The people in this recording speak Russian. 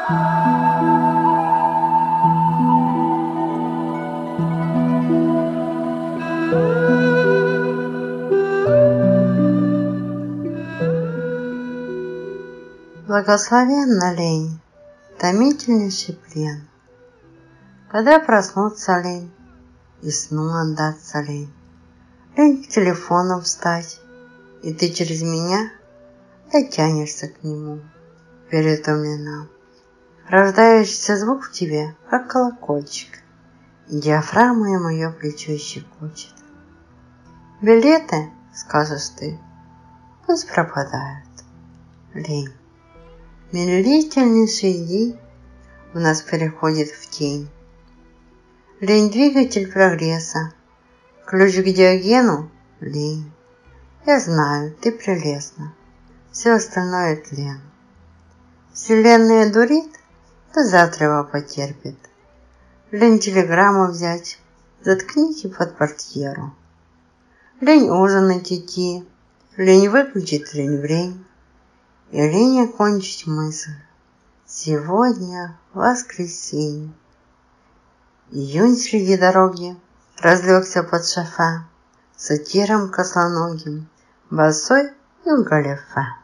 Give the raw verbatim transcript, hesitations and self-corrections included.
Благословенна лень, томительнейший плен, когда проснуться лень и сну отдаться лень. Лень к телефону встать, и ты через меня дотянешься к нему, переутомлена. Рождающийся звук в тебе, как колокольчик, и диафрагма мое плечо щекочет. Билеты, скажешь ты, пусть пропадают. Лень. Медлительнейший день у нас переходит в тень. Лень — двигатель прогресса, ключ к Диогену — лень. Я знаю, ты прелестна, все остальное тлен. Вселенная дурит, да завтра его потерпит. Лень телеграмму взять, заткните под портьеру. Лень ужинать идти, лень выключить лень врень. И лень окончить мысль. Сегодня воскресенье. Июнь среди дороги разлегся под шофе, сатиром кослоногим, босой и в галифе.